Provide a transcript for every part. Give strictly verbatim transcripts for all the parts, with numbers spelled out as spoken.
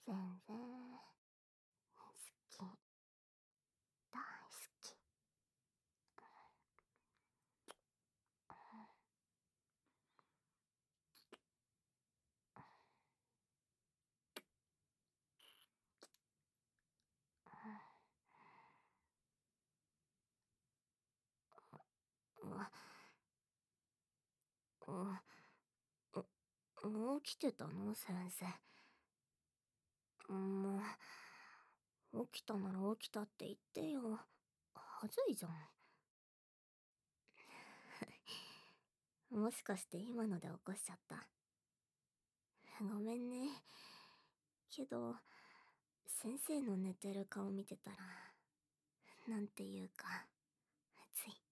先生、好き。大好き。うん、起きてたの先生。もう、起きたなら起きたって言ってよ。はずいじゃん。もしかして今ので起こしちゃった？ごめんね。けど、先生の寝てる顔見てたら、なんていうか、つい。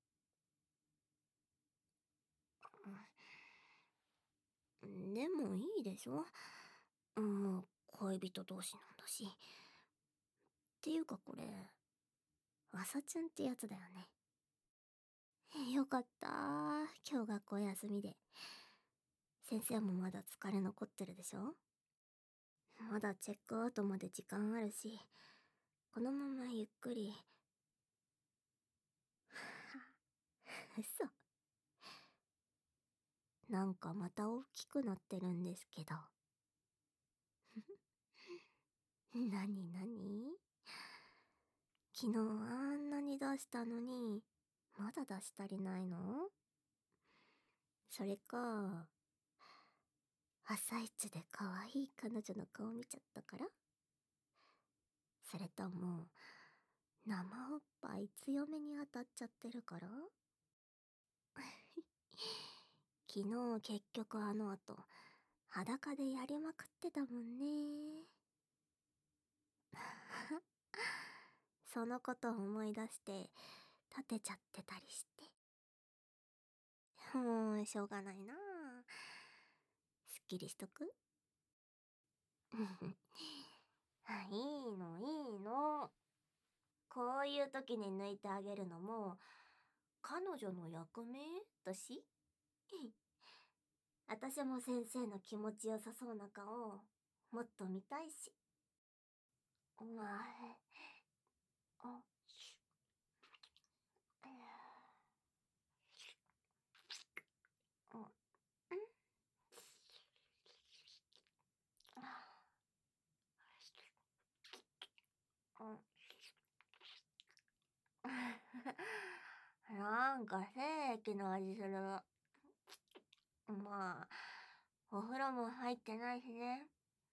でもいいでしょ？もう恋人同士なんだし。っていうかこれ、朝ちゃんってやつだよね。よかったー。今日学校休みで。先生もまだ疲れ残ってるでしょ？まだチェックアウトまで時間あるし、このままゆっくり。嘘。なんかまた大きくなってるんですけど。なになに？昨日あんなに出したのに、まだ出し足りないの？それか、朝一で可愛い彼女の顔見ちゃったから？それとも、生おっぱい強めに当たっちゃってるから？昨日結局あの後、裸でやりまくってたもんね。そのこと思い出して、立てちゃってたりして。もう、しょうがないなあ。すっきりしとく？いいのいいの。こういう時に抜いてあげるのも、彼女の役目だし。私も先生の気持ちよさそうな顔、もっと見たいし。うわあ、なんか精液の味する。まあ、お風呂も入ってないしね。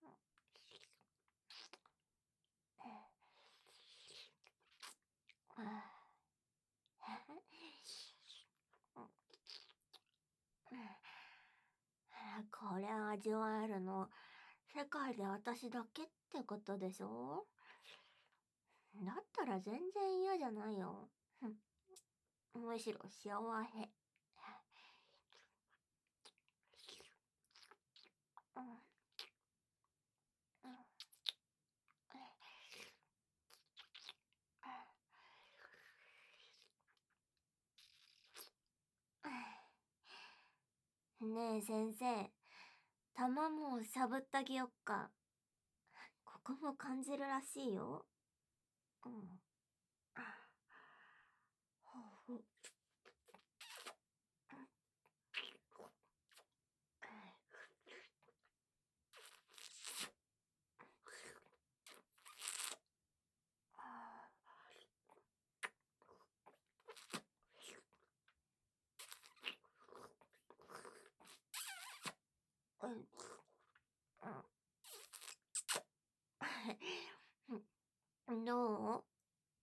これ味わえるの、世界で私だけってことでしょ？だったら全然嫌じゃないよ。むしろ幸せ。ねえ先生、玉もしゃぶってあげよっか。ここも感じるらしいよ。うん。どう？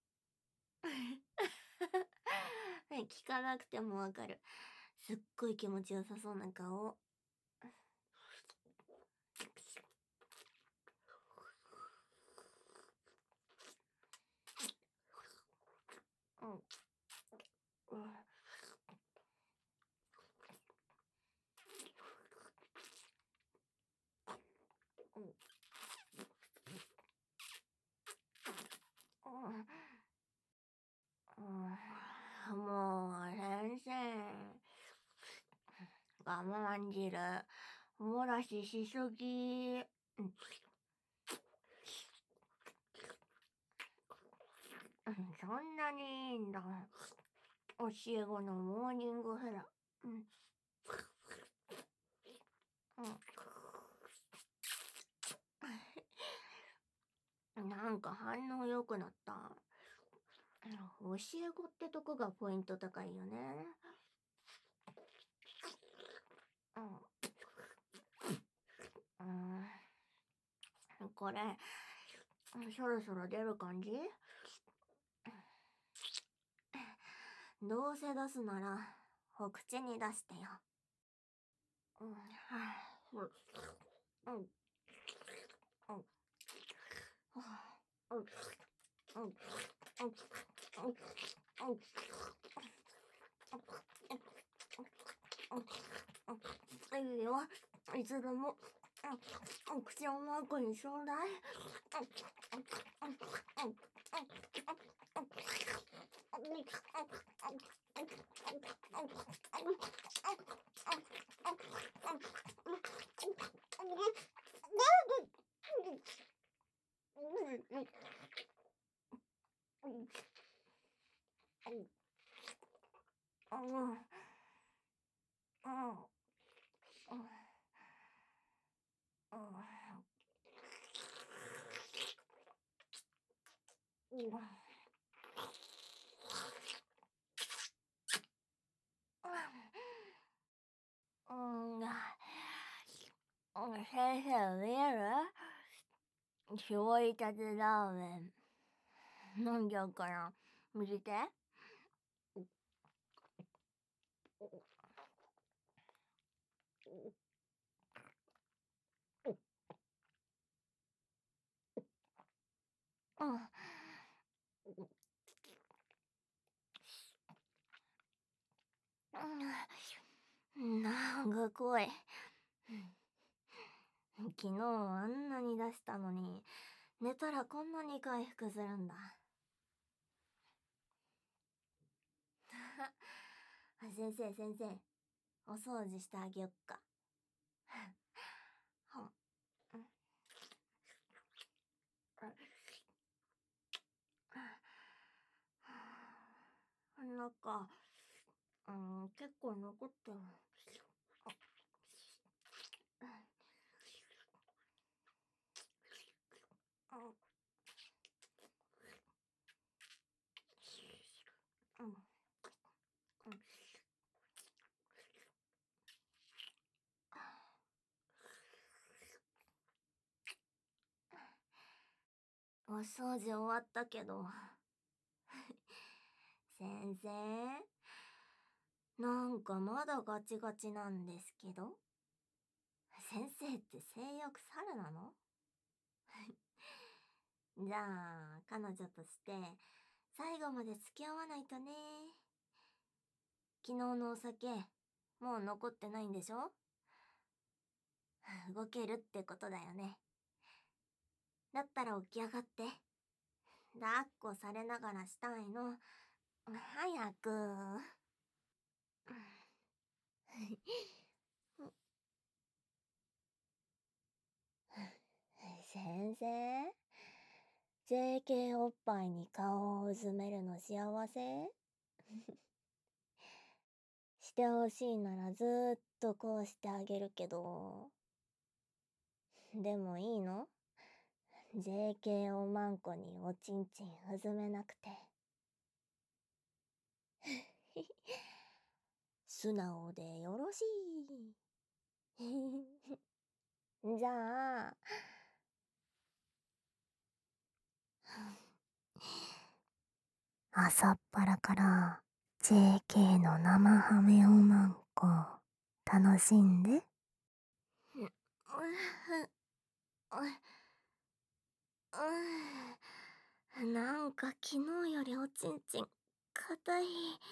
聞かなくてもわかる。すっごい気持ちよさそうな顔。うん。もう、先生。我慢汁。漏らししすぎ。 そんなにいいんだ。教え子のモーニングフラ。うん。うん。なんか反応良くなった。教え子ってとこがポイント高いよね。うん。うん、これ、そろそろ出る感じ？どうせ出すなら、お口に出してよ。うん、はぁ、うん、うん、うん、うん、うん、うん、うん、うん、いいよ。いつでも、お口をマークにちょうだい。先生見える？絞りたてラーメン飲んじゃうから見てて。うん、なんか濃い。昨日あんなに出したのに寝たらこんなに回復するんだ。先生先生、お掃除してあげよっか。なんか、うん、結構残ってる。うん、うん、お掃除終わったけど先生、なんかまだガチガチなんですけど。先生って性欲猿なの？じゃあ彼女として最後まで付き合わないとね。昨日のお酒もう残ってないんでしょ？動けるってことだよね。だったら起き上がって。抱っこされながらしたいの。早く。先生、 ジェーケー おっぱいに顔をうずめるの幸せ？してほしいならずーっとこうしてあげるけど。でもいいの？ ジェーケー おまんこにおちんちんうずめなくて。素直でよろしい。じゃあ、朝っぱらから ジェーケー の生ハメおまんこ楽しんで。なんか昨日よりおちんちん硬い。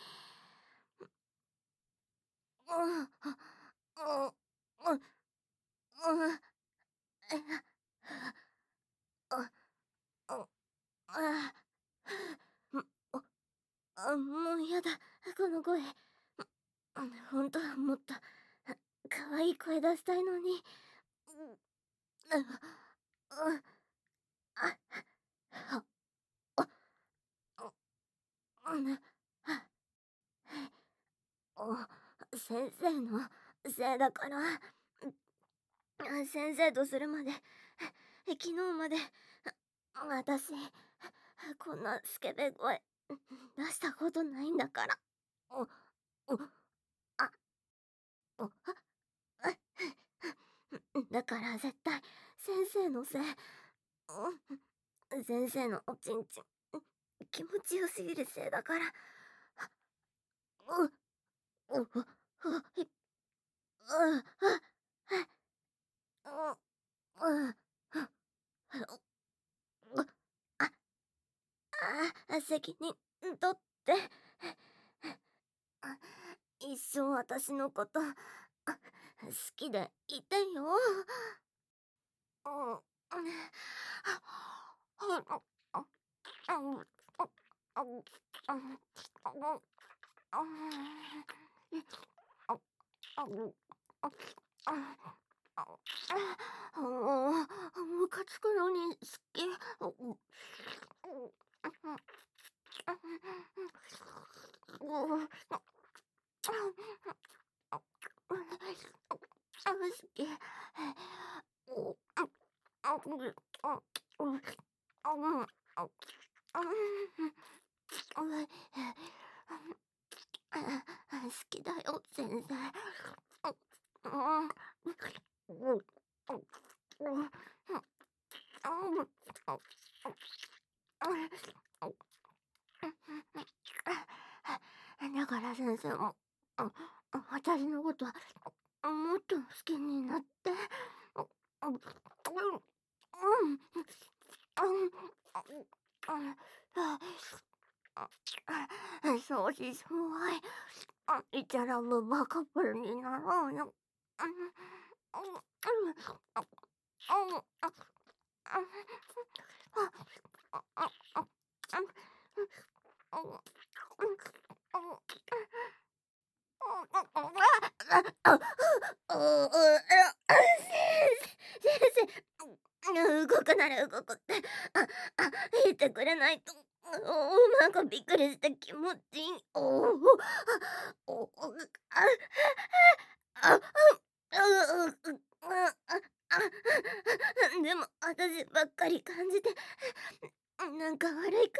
うん、うん、うん、うん、あ、あ、あ、あ、もうやだ、この声。ほんとはもっと可愛い声出したいのに。あ、あ、あ、 先生のせいだから。先生とするまで、昨日まで、私、こんなスケベ声出したことないんだから。お、お、あ、お、あ、だから絶対、先生のせい。先生のおちんちん、気持ちよすぎるせいだから。う、う、う、う、い、う、あ、う、う、う、あ、あ、責任取って。一生私のこと好きでいてよ。うん。ムカつくのに好き。好き。好きだよ、先生。だから先生も、私のことはもっと好きになって。そうしそうはい。イチャラブバカップルになろうよ。先生、動くなら動くって、あ、あ、言ってくれないと、おなんかびっくりして気持ちいい。おお、おお、あ、あ、あ、う、う、う、あ、あ、でも私ばっかり感じて、なんか悪いから。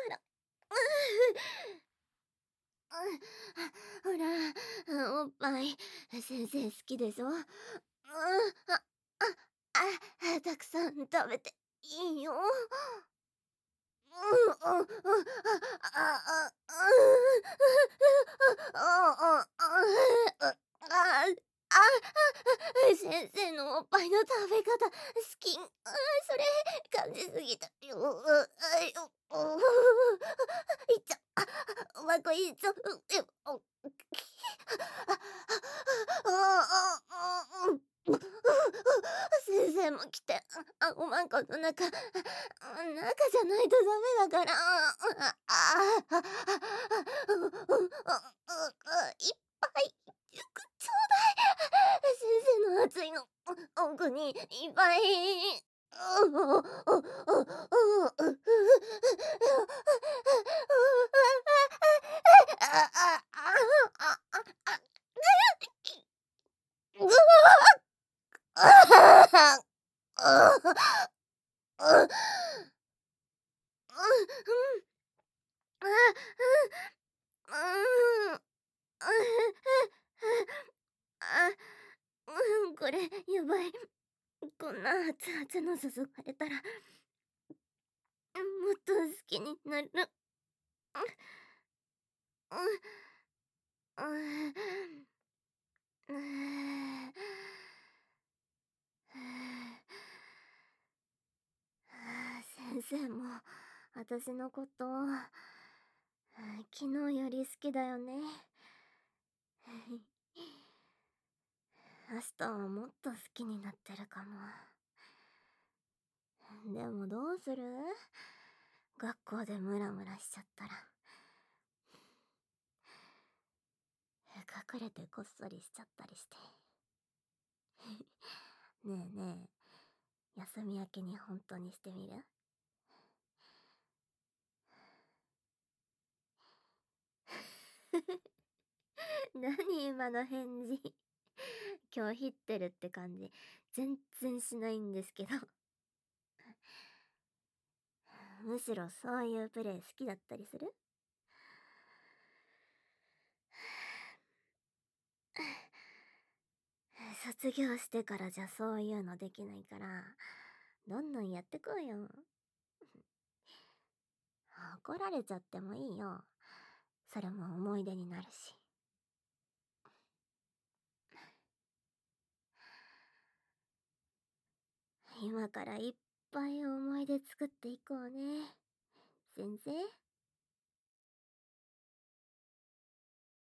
ほら、おっぱい、先生好きでしょ。うん、あ、あ、あ、たくさん食べていいよ。うん、うん、うん、あ、あ、あ、あ、あ、あ、先生のおっぱいの食べ方好き。それ感じすぎたよ。あいよ。いっちゃあ、おまこいっちゃう。ああああ先生も来て、あ、おまんこの中、中じゃないとダメだから。ああ、いっぱい、ちょうだい。先生の熱いの、奥にいっぱい。これやばい。こんな熱々の注がれたらもっと好きになる。先生も私のこと昨日より好きだよね。明日はもっと好きになってるかも。でもどうする？学校でムラムラしちゃったら。隠れてこっそりしちゃったりして。ねえねえ、休み明けに本当にしてみる？ 何今の返事。拒否ってるって感じ、全然しないんですけど。むしろそういうプレイ好きだったりする？卒業してからじゃそういうのできないから、どんどんやってこうよ。怒られちゃってもいいよ。それも思い出になるし。今からいっぱい思い出作っていこうね。先生。